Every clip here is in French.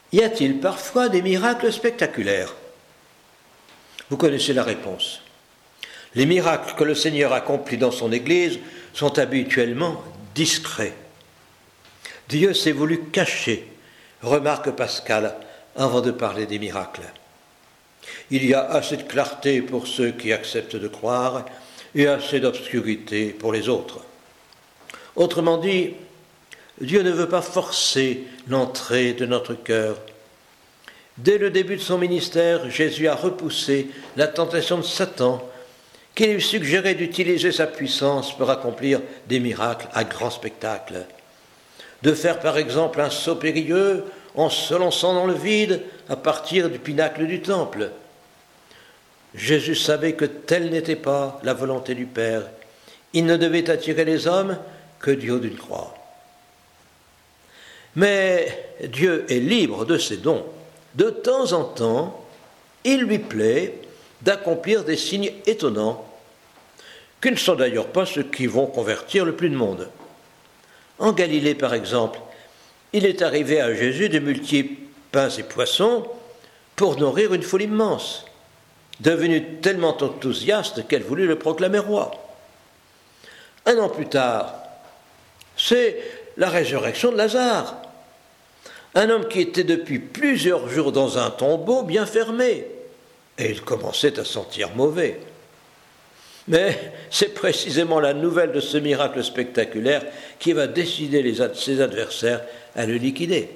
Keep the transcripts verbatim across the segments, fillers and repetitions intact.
Y a-t-il parfois des miracles spectaculaires? Vous connaissez la réponse. Les miracles que le Seigneur accomplit dans son Église sont habituellement discrets. Dieu s'est voulu cacher, remarque Pascal, avant de parler des miracles. Il y a assez de clarté pour ceux qui acceptent de croire et assez d'obscurité pour les autres. Autrement dit, Dieu ne veut pas forcer l'entrée de notre cœur. Dès le début de son ministère, Jésus a repoussé la tentation de Satan qui lui suggérait d'utiliser sa puissance pour accomplir des miracles à grand spectacle. De faire par exemple un saut périlleux en se lançant dans le vide à partir du pinacle du temple. Jésus savait que telle n'était pas la volonté du Père. Il ne devait attirer les hommes que du haut d'une croix. Mais Dieu est libre de ses dons. De temps en temps, il lui plaît d'accomplir des signes étonnants, qui ne sont d'ailleurs pas ceux qui vont convertir le plus de monde. En Galilée, par exemple, il est arrivé à Jésus de multiples pains et poissons pour nourrir une foule immense, devenue tellement enthousiaste qu'elle voulut le proclamer roi. Un an plus tard, c'est la résurrection de Lazare, un homme qui était depuis plusieurs jours dans un tombeau bien fermé, et il commençait à sentir mauvais. Mais c'est précisément la nouvelle de ce miracle spectaculaire qui va décider les ad- ses adversaires à le liquider.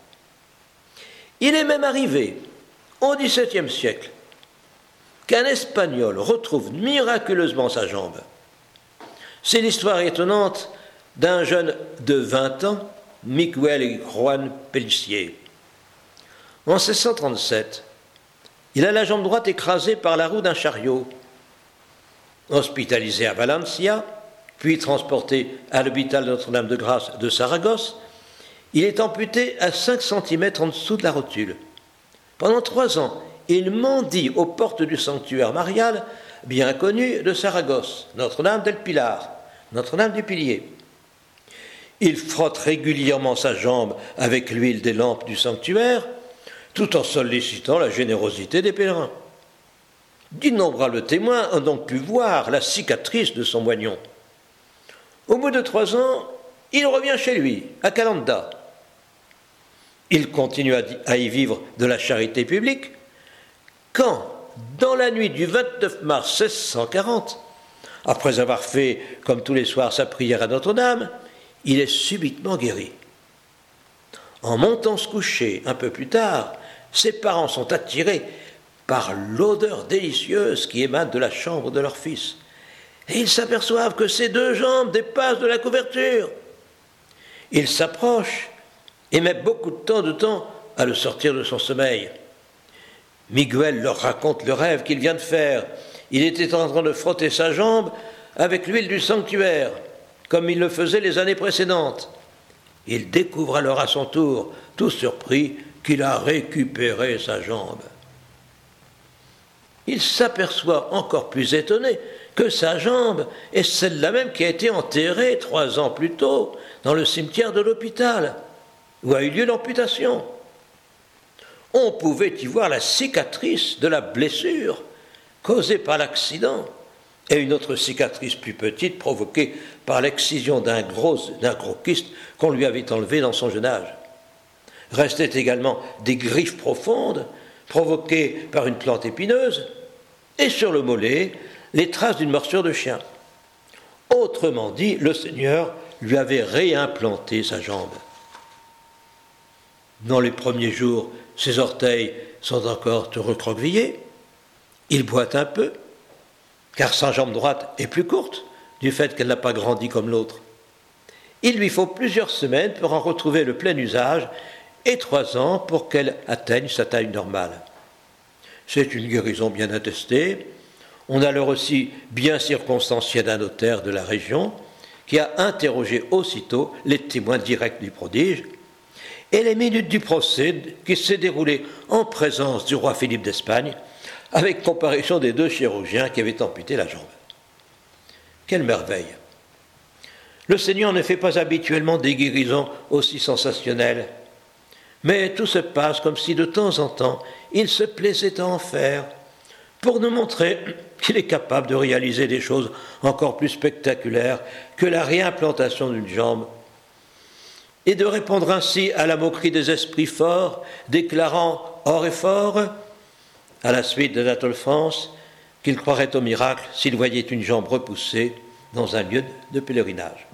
Il est même arrivé, au dix-septième siècle, qu'un Espagnol retrouve miraculeusement sa jambe. C'est l'histoire étonnante d'un jeune de vingt ans, Miguel Juan Pellicer. En seize cent trente-sept, il a la jambe droite écrasée par la roue d'un chariot. Hospitalisé à Valencia, puis transporté à l'hôpital Notre-Dame-de-Grâce de Saragosse, il est amputé à cinq centimètres en dessous de la rotule. Pendant trois ans, il mendie aux portes du sanctuaire marial, bien connu de Saragosse, Notre-Dame del Pilar, Notre-Dame du Pilier. Il frotte régulièrement sa jambe avec l'huile des lampes du sanctuaire, tout en sollicitant la générosité des pèlerins. D'innombrables témoins ont donc pu voir la cicatrice de son moignon. Au bout de trois ans, il revient chez lui, à Calanda. Il continue à y vivre de la charité publique, quand, dans la nuit du vingt-neuf mars seize cent quarante, après avoir fait, comme tous les soirs, sa prière à Notre-Dame, il est subitement guéri. En montant se coucher un peu plus tard, ses parents sont attirés par l'odeur délicieuse qui émane de la chambre de leur fils. Et ils s'aperçoivent que ses deux jambes dépassent de la couverture. Ils s'approchent et mettent beaucoup de temps, de temps à le sortir de son sommeil. Miguel leur raconte le rêve qu'il vient de faire. Il était en train de frotter sa jambe avec l'huile du sanctuaire, comme il le faisait les années précédentes. Il découvre alors à son tour, tout surpris, qu'il a récupéré sa jambe. Il s'aperçoit encore plus étonné que sa jambe est celle-là même qui a été enterrée trois ans plus tôt dans le cimetière de l'hôpital, où a eu lieu l'amputation. On pouvait y voir la cicatrice de la blessure causée par l'accident et une autre cicatrice plus petite provoquée par l'excision d'un gros, d'un gros kyste qu'on lui avait enlevé dans son jeune âge. Restaient également des griffes profondes provoquées par une plante épineuse, et sur le mollet, les traces d'une morsure de chien. Autrement dit, le Seigneur lui avait réimplanté sa jambe. Dans les premiers jours, ses orteils sont encore recroquevillés. Il boite un peu, car sa jambe droite est plus courte, du fait qu'elle n'a pas grandi comme l'autre. Il lui faut plusieurs semaines pour en retrouver le plein usage, et trois ans pour qu'elle atteigne sa taille normale. C'est une guérison bien attestée. On a alors aussi bien circonstancié d'un notaire de la région qui a interrogé aussitôt les témoins directs du prodige, et les minutes du procès qui s'est déroulé en présence du roi Philippe d'Espagne, avec comparution des deux chirurgiens qui avaient amputé la jambe. Quelle merveille! Le Seigneur ne fait pas habituellement des guérisons aussi sensationnelles. Mais tout se passe comme si de temps en temps il se plaisait à en faire, pour nous montrer qu'il est capable de réaliser des choses encore plus spectaculaires que la réimplantation d'une jambe, et de répondre ainsi à la moquerie des esprits forts, déclarant haut et fort, à la suite d'Anatole France, qu'il croirait au miracle s'il voyait une jambe repoussée dans un lieu de pèlerinage.